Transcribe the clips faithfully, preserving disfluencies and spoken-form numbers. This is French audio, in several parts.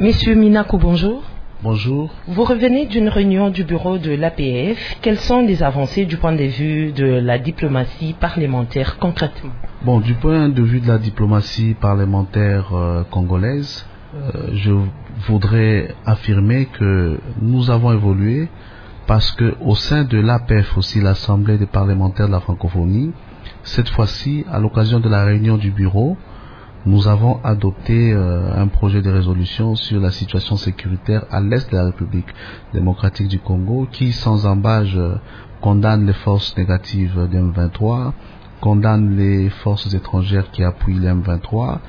Monsieur Minakou, bonjour. Bonjour. Vous revenez d'une réunion du bureau de l'A P F. Quelles sont les avancées du point de vue de la diplomatie parlementaire concrètement? Bon, du point de vue de la diplomatie parlementaire euh, congolaise, euh, je voudrais affirmer que nous avons évolué parce que au sein de l'A P F aussi, l'Assemblée des parlementaires de la francophonie, cette fois-ci, à l'occasion de la réunion du bureau, nous avons adopté euh, un projet de résolution sur la situation sécuritaire à l'est de la République démocratique du Congo qui, sans embâche, euh, condamne les forces négatives de M vingt-trois, condamne les forces étrangères qui appuient les M vingt-trois,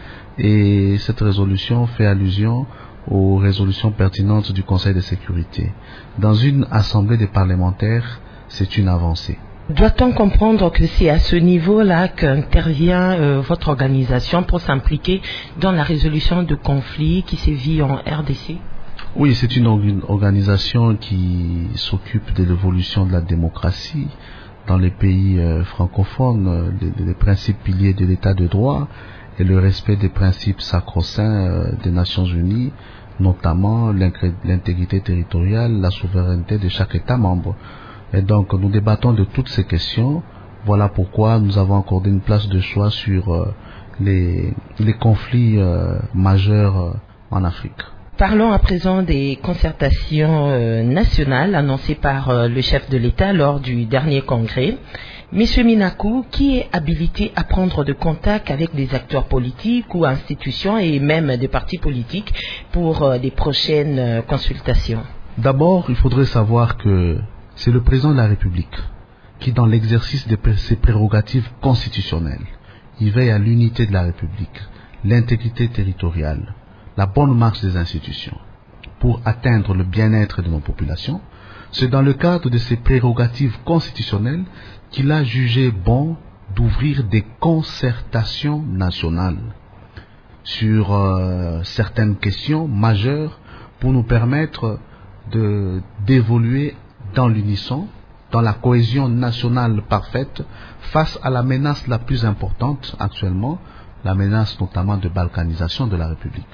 et cette résolution fait allusion aux résolutions pertinentes du Conseil de sécurité. Dans une assemblée des parlementaires, c'est une avancée. Doit-on comprendre que c'est à ce niveau-là qu'intervient euh, votre organisation pour s'impliquer dans la résolution de conflits qui sévit en R D C? Oui, c'est une organisation qui s'occupe de l'évolution de la démocratie dans les pays euh, francophones, les, les principes piliers de l'état de droit et le respect des principes sacro-saints euh, des Nations Unies, notamment l'intégrité territoriale, la souveraineté de chaque État membre. Et donc, nous débattons de toutes ces questions. Voilà pourquoi nous avons accordé une place de choix sur euh, les, les conflits euh, majeurs euh, en Afrique. Parlons à présent des concertations euh, nationales annoncées par euh, le chef de l'État lors du dernier congrès. Monsieur Minakou, qui est habilité à prendre de contact avec des acteurs politiques ou institutions et même des partis politiques pour euh, les prochaines euh, consultations? D'abord, il faudrait savoir que c'est le président de la République qui, dans l'exercice de ses prérogatives constitutionnelles, il veille à l'unité de la République, l'intégrité territoriale, la bonne marche des institutions, pour atteindre le bien-être de nos populations. C'est dans le cadre de ses prérogatives constitutionnelles qu'il a jugé bon d'ouvrir des concertations nationales sur euh, certaines questions majeures pour nous permettre de d'évoluer dans l'unisson, dans la cohésion nationale parfaite, face à la menace la plus importante actuellement, la menace notamment de balkanisation de la République.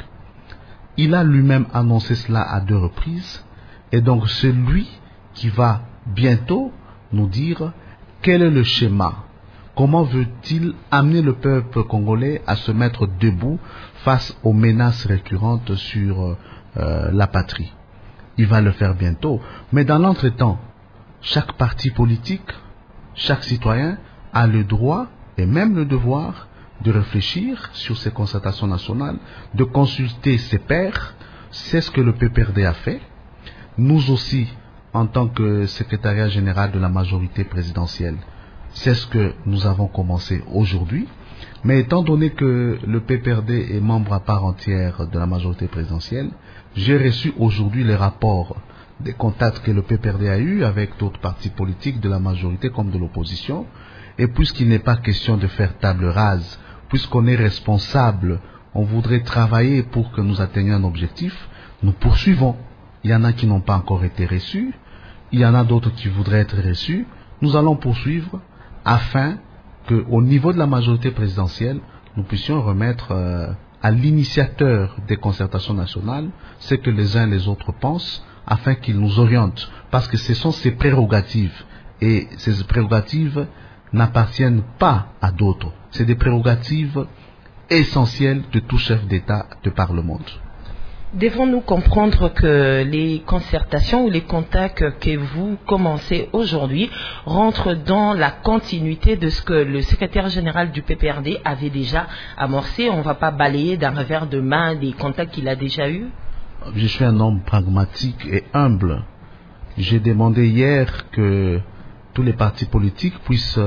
Il a lui-même annoncé cela à deux reprises, et donc c'est lui qui va bientôt nous dire quel est le schéma, comment veut-il amener le peuple congolais à se mettre debout face aux menaces récurrentes sur euh, la patrie. Il va le faire bientôt. Mais dans l'entretemps, chaque parti politique, chaque citoyen a le droit et même le devoir de réfléchir sur ces concertations nationales, de consulter ses pairs. C'est ce que le P P R D a fait. Nous aussi, en tant que secrétariat général de la majorité présidentielle, c'est ce que nous avons commencé aujourd'hui. Mais étant donné que le P P R D est membre à part entière de la majorité présidentielle, j'ai reçu aujourd'hui les rapports des contacts que le P P R D a eus avec d'autres partis politiques de la majorité comme de l'opposition. Et puisqu'il n'est pas question de faire table rase, puisqu'on est responsable, on voudrait travailler pour que nous atteignions un objectif, nous poursuivons. Il y en a qui n'ont pas encore été reçus, il y en a d'autres qui voudraient être reçus. Nous allons poursuivre afin qu'au niveau de la majorité présidentielle, nous puissions remettre euh, à l'initiateur des concertations nationales ce que les uns et les autres pensent, afin qu'il nous oriente, parce que ce sont ses prérogatives, et ces prérogatives n'appartiennent pas à d'autres. C'est des prérogatives essentielles de tout chef d'État de par le monde. Devons-nous comprendre que les concertations ou les contacts que vous commencez aujourd'hui rentrent dans la continuité de ce que le secrétaire général du P P R D avait déjà amorcé? On ne va pas balayer d'un revers de main des contacts qu'il a déjà eus? Je suis un homme pragmatique et humble. J'ai demandé hier que tous les partis politiques puissent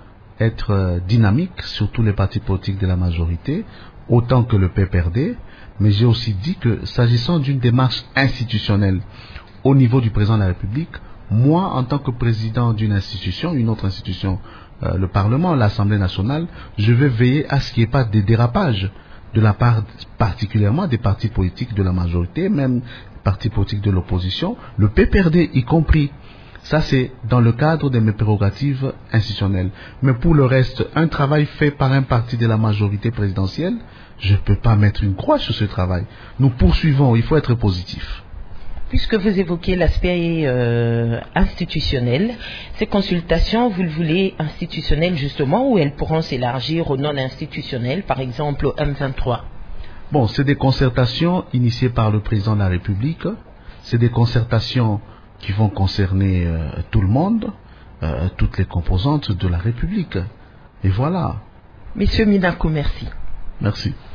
être dynamiques, surtout les partis politiques de la majorité, autant que le P P R D. Mais j'ai aussi dit que s'agissant d'une démarche institutionnelle au niveau du président de la République, moi, en tant que président d'une institution, une autre institution, euh, le Parlement, l'Assemblée nationale, je vais veiller à ce qu'il n'y ait pas de dérapage de la part particulièrement des partis politiques de la majorité, même partis politiques de l'opposition, le P P R D y compris. Ça, c'est dans le cadre de mes prérogatives institutionnelles. Mais pour le reste, un travail fait par un parti de la majorité présidentielle, je ne peux pas mettre une croix sur ce travail. Nous poursuivons, il faut être positif. Puisque vous évoquez l'aspect euh, institutionnel, ces consultations, vous le voulez institutionnelles justement, ou elles pourront s'élargir au non institutionnel, par exemple au M vingt-trois? Bon, c'est des concertations initiées par le président de la République. C'est des concertations qui vont concerner euh, tout le monde, euh, toutes les composantes de la République. Et voilà. Monsieur Minakou, merci. Merci.